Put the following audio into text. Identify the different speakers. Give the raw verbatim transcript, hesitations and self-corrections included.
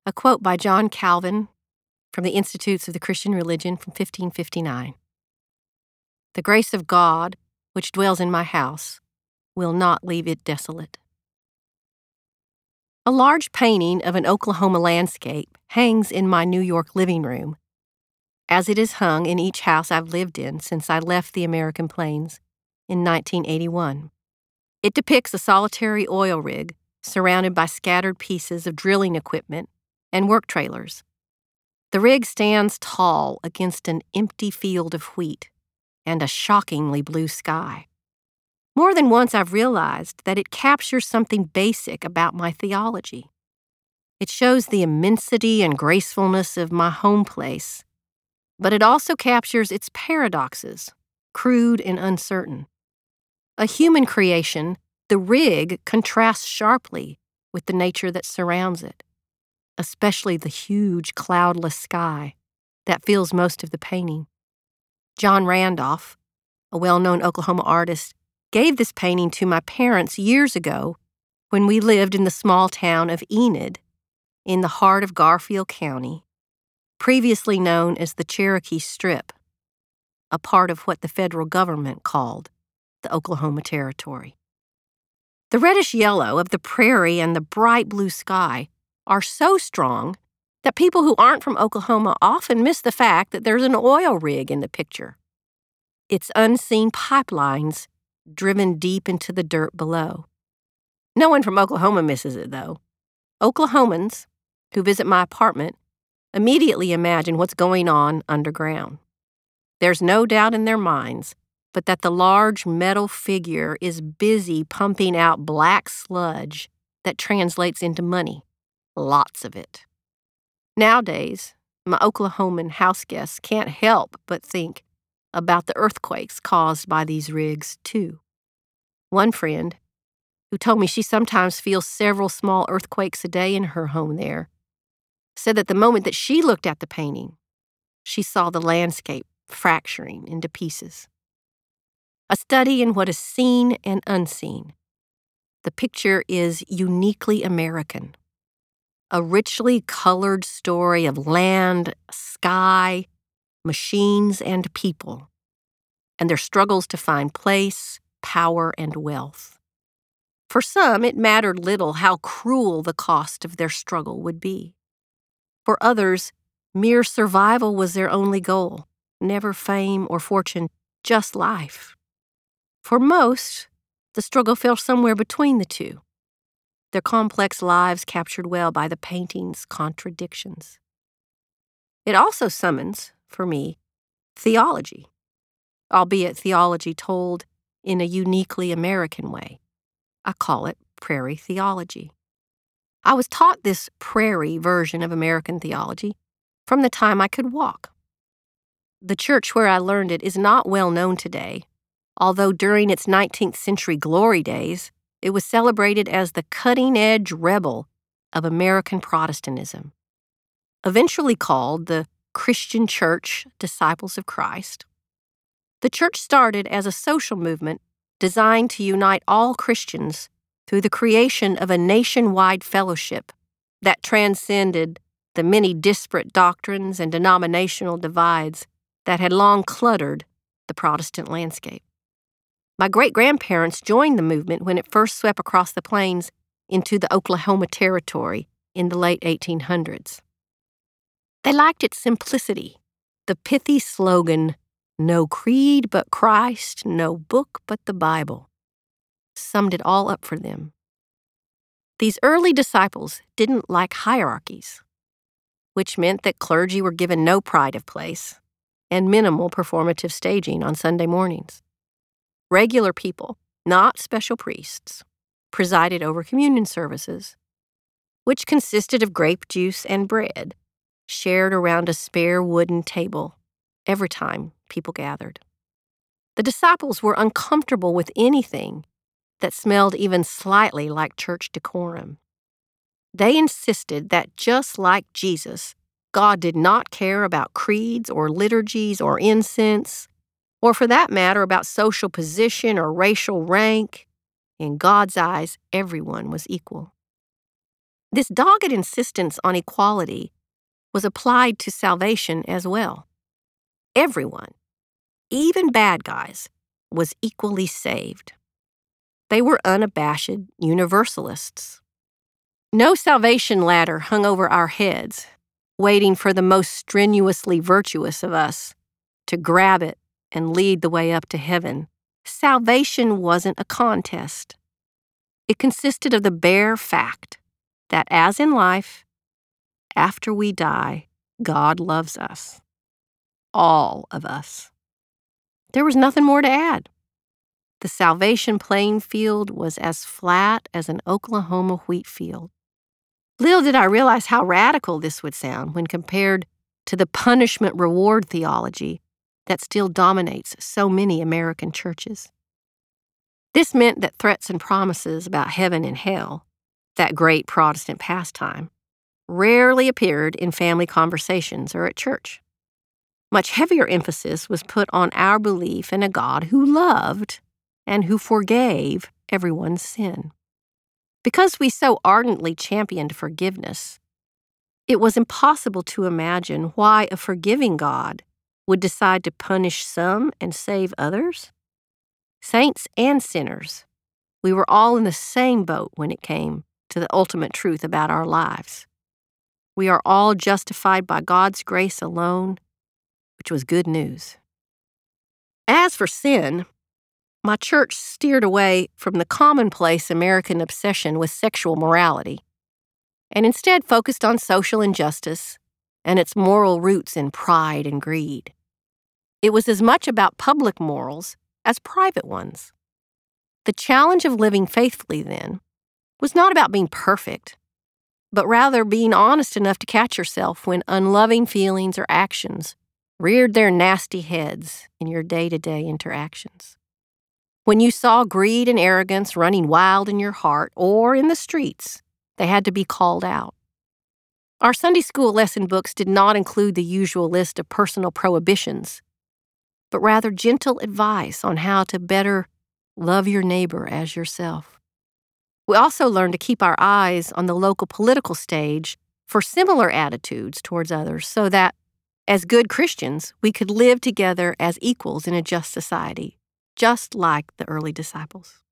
Speaker 1: A quote by John Calvin from the Institutes of the Christian Religion from fifteen fifty-nine. The grace of God, which dwells in my house, will not leave it desolate. A large painting of an Oklahoma landscape hangs in my New York living room, as it is hung in each house I've lived in since I left the American plains in nineteen eighty-one. It depicts a solitary oil rig surrounded by scattered pieces of drilling equipment and work trailers. The rig stands tall against an empty field of wheat and a shockingly blue sky. More than once I've realized that it captures something basic about my theology. It shows the immensity and gracefulness of my home place, but it also captures its paradoxes, crude and uncertain. A human creation, the rig contrasts sharply with the nature that surrounds it, especially the huge cloudless sky that fills most of the painting. John Randolph, a well-known Oklahoma artist, gave this painting to my parents years ago when we lived in the small town of Enid in the heart of Garfield County, previously known as the Cherokee Strip, a part of what the federal government called the Oklahoma Territory. The reddish yellow of the prairie and the bright blue sky are so strong that people who aren't from Oklahoma often miss the fact that there's an oil rig in the picture. It's unseen pipelines driven deep into the dirt below. No one from Oklahoma misses it, though. Oklahomans who visit my apartment immediately imagine what's going on underground. There's no doubt in their minds but that the large metal figure is busy pumping out black sludge that translates into money. Lots of it. Nowadays, my Oklahoman house guests can't help but think about the earthquakes caused by these rigs, too. One friend, who told me she sometimes feels several small earthquakes a day in her home there, said that the moment that she looked at the painting, she saw the landscape fracturing into pieces. A study in what is seen and unseen. The picture is uniquely American. A richly colored story of land, sky, machines, and people, and their struggles to find place, power, and wealth. For some, it mattered little how cruel the cost of their struggle would be. For others, mere survival was their only goal, never fame or fortune, just life. For most, the struggle fell somewhere between the two, their complex lives captured well by the painting's contradictions. It also summons, for me, theology, albeit theology told in a uniquely American way. I call it prairie theology. I was taught this prairie version of American theology from the time I could walk. The church where I learned it is not well known today, although during its nineteenth century glory days, it was celebrated as the cutting-edge rebel of American Protestantism. Eventually called the Christian Church Disciples of Christ, the church started as a social movement designed to unite all Christians through the creation of a nationwide fellowship that transcended the many disparate doctrines and denominational divides that had long cluttered the Protestant landscape. My great-grandparents joined the movement when it first swept across the plains into the Oklahoma Territory in the late eighteen hundreds. They liked its simplicity, the pithy slogan, "No creed but Christ, no book but the Bible," summed it all up for them. These early disciples didn't like hierarchies, which meant that clergy were given no pride of place and minimal performative staging on Sunday mornings. Regular people, not special priests, presided over communion services, which consisted of grape juice and bread, shared around a spare wooden table every time people gathered. The disciples were uncomfortable with anything that smelled even slightly like church decorum. They insisted that just like Jesus, God did not care about creeds or liturgies or incense, or for that matter about social position or racial rank. In God's eyes, everyone was equal. This dogged insistence on equality was applied to salvation as well. Everyone, even bad guys, was equally saved. They were unabashed universalists. No salvation ladder hung over our heads, waiting for the most strenuously virtuous of us to grab it and lead the way up to heaven. Salvation wasn't a contest. It consisted of the bare fact that, as in life, after we die, God loves us. All of us. There was nothing more to add. The salvation playing field was as flat as an Oklahoma wheat field. Little did I realize how radical this would sound when compared to the punishment-reward theology that still dominates so many American churches. This meant that threats and promises about heaven and hell, that great Protestant pastime, rarely appeared in family conversations or at church. Much heavier emphasis was put on our belief in a God who loved and who forgave everyone's sin. Because we so ardently championed forgiveness, it was impossible to imagine why a forgiving God would decide to punish some and save others. Saints and sinners, we were all in the same boat when it came to the ultimate truth about our lives. We are all justified by God's grace alone, which was good news. As for sin, my church steered away from the commonplace American obsession with sexual morality and instead focused on social injustice and its moral roots in pride and greed. It was as much about public morals as private ones. The challenge of living faithfully, then, was not about being perfect, but rather being honest enough to catch yourself when unloving feelings or actions reared their nasty heads in your day-to-day interactions. When you saw greed and arrogance running wild in your heart or in the streets, they had to be called out. Our Sunday school lesson books did not include the usual list of personal prohibitions, but rather gentle advice on how to better love your neighbor as yourself. We also learned to keep our eyes on the local political stage for similar attitudes towards others so that, as good Christians, we could live together as equals in a just society, just like the early disciples.